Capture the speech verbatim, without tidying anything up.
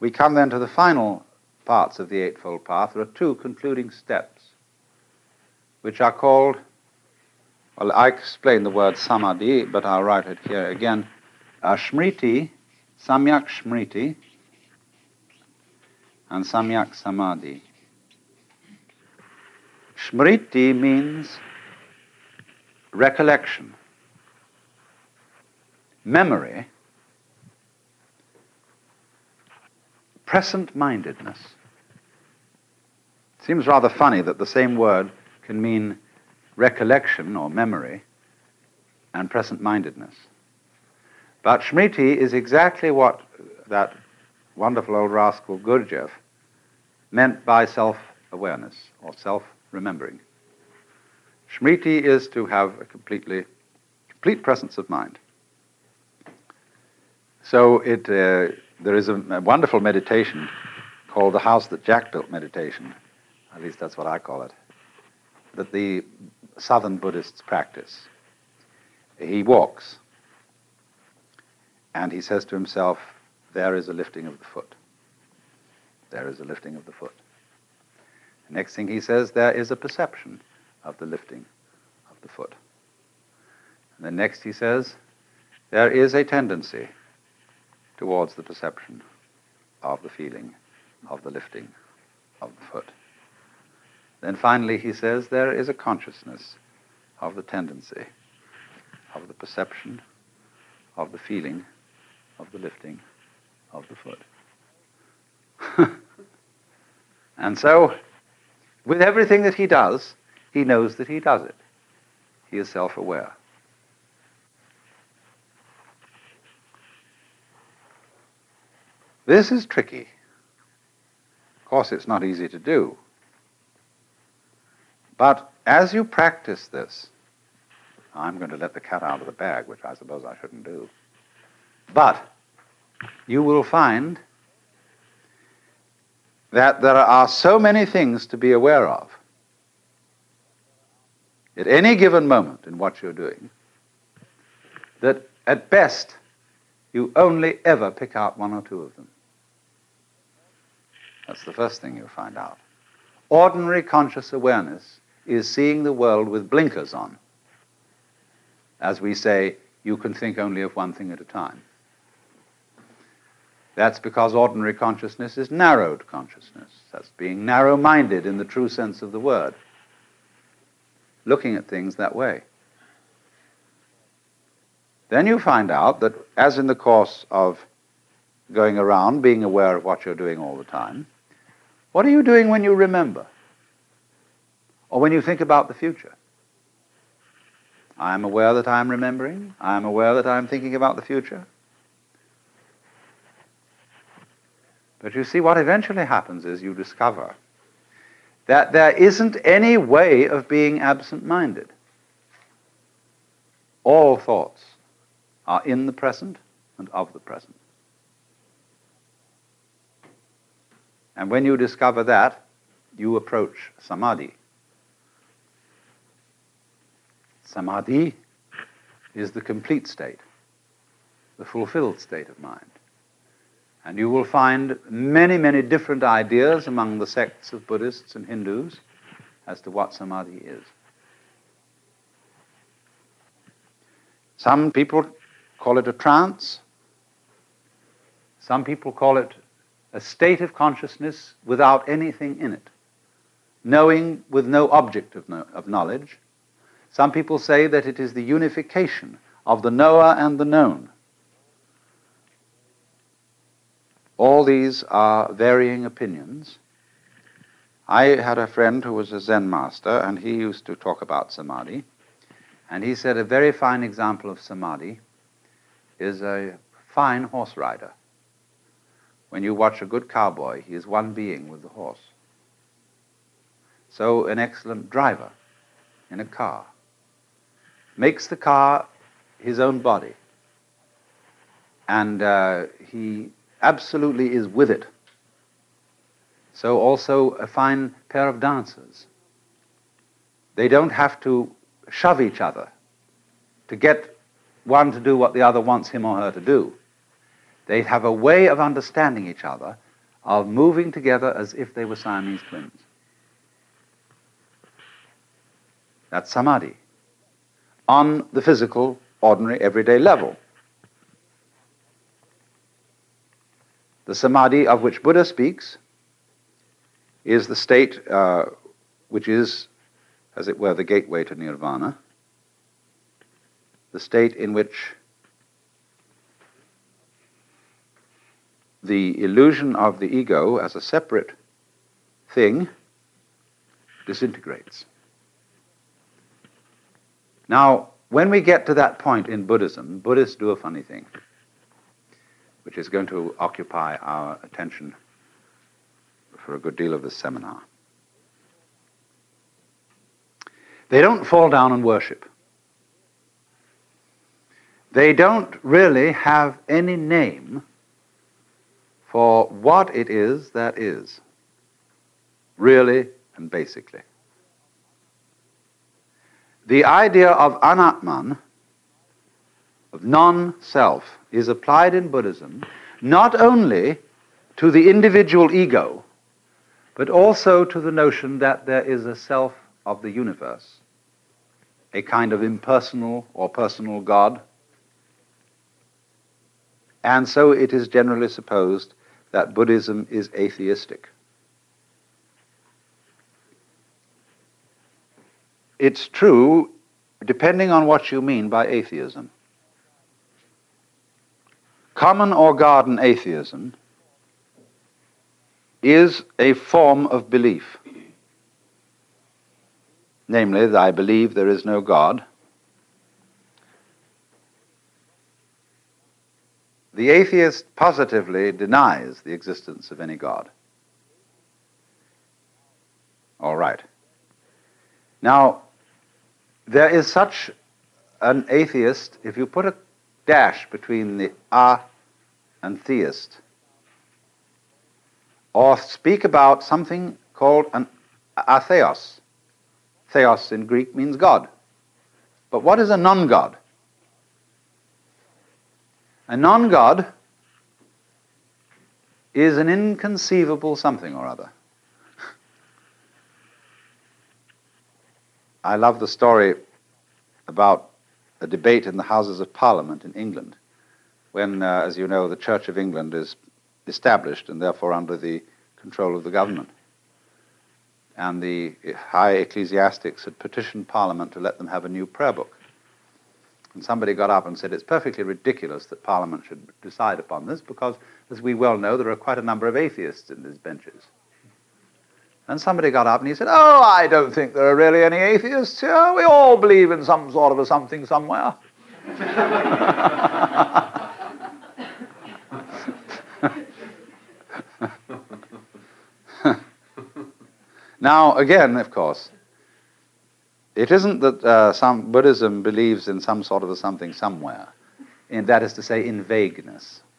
we come then to the final parts of the Eightfold Path. There are two concluding steps, which are called, well, I explained the word samadhi, but I'll write it here again, uh, smriti, samyak smriti, and samyak samadhi. Smriti means recollection, memory, present-mindedness. It seems rather funny that the same word can mean recollection or memory and present-mindedness. But smriti is exactly what that wonderful old rascal Gurdjieff meant by self-awareness or self-remembering. Smriti is to have a completely, complete presence of mind. So it, uh, there is a, a wonderful meditation called the House That Jack Built meditation, at least that's what I call it, that the Southern Buddhists practice. He walks, and he says to himself, there is a lifting of the foot. There is a lifting of the foot. The next thing he says, there is a perception of the lifting of the foot. And then next he says, there is a tendency towards the perception of the feeling of the lifting of the foot. Then finally he says, there is a consciousness of the tendency, of the perception, of the feeling, of the lifting of the foot. And so, with everything that he does, he knows that he does it. He is self-aware. This is tricky. Of course, it's not easy to do. But as you practice this, I'm going to let the cat out of the bag, which I suppose I shouldn't do. But you will find that there are so many things to be aware of at any given moment in what you're doing that at best you only ever pick out one or two of them. That's the first thing you'll find out. Ordinary conscious awareness is seeing the world with blinkers on. As we say, you can think only of one thing at a time. That's because ordinary consciousness is narrowed consciousness. That's being narrow-minded in the true sense of the word, looking at things that way. Then you find out that, as in the course of going around, being aware of what you're doing all the time, what are you doing when you remember? Or when you think about the future? I am aware that I am remembering. I am aware that I am thinking about the future. But you see, what eventually happens is you discover that there isn't any way of being absent-minded. All thoughts are in the present and of the present. And when you discover that, you approach samadhi. Samadhi is the complete state, the fulfilled state of mind. And you will find many, many different ideas among the sects of Buddhists and Hindus as to what samadhi is. Some people call it a trance. Some people call it a state of consciousness without anything in it, knowing with no object of, no, of knowledge. Some people say that it is the unification of the knower and the known. All these are varying opinions. I had a friend who was a Zen master, and he used to talk about samadhi. And he said a very fine example of samadhi is a fine horse rider. When you watch a good cowboy, he is one being with the horse. So an excellent driver in a car makes the car his own body. And uh, he absolutely is with it. So also a fine pair of dancers. They don't have to shove each other to get one to do what the other wants him or her to do. They have a way of understanding each other of moving together as if they were Siamese twins. That's samadhi, on the physical, ordinary, everyday level. The samadhi of which Buddha speaks is the state uh, which is, as it were, the gateway to nirvana, the state in which the illusion of the ego as a separate thing disintegrates. Now, when we get to that point in Buddhism, Buddhists do a funny thing, which is going to occupy our attention for a good deal of this seminar. They don't fall down and worship. They don't really have any name for what it is that is, really and basically. The idea of anatman, of non-self, is applied in Buddhism not only to the individual ego, but also to the notion that there is a self of the universe, a kind of impersonal or personal God. And so it is generally supposed that Buddhism is atheistic. It's true, depending on what you mean by atheism. Common or garden atheism is a form of belief. Namely, that I believe there is no God. The atheist positively denies the existence of any God. All right. Now, there is such an atheist, if you put a dash between the a and theist, or speak about something called an atheos. Theos in Greek means God. But what is a non-God? A non-God is an inconceivable something or other. I love the story about a debate in the Houses of Parliament in England when, uh, as you know, the Church of England is established and therefore under the control of the government. And the high ecclesiastics had petitioned Parliament to let them have a new prayer book. And somebody got up and said, it's perfectly ridiculous that Parliament should decide upon this because, as we well know, there are quite a number of atheists in these benches. And somebody got up and he said, oh, I don't think there are really any atheists here. We all believe in some sort of a something somewhere. Now, again, of course, it isn't that uh, some Buddhism believes in some sort of a something somewhere, and that is to say, in vagueness.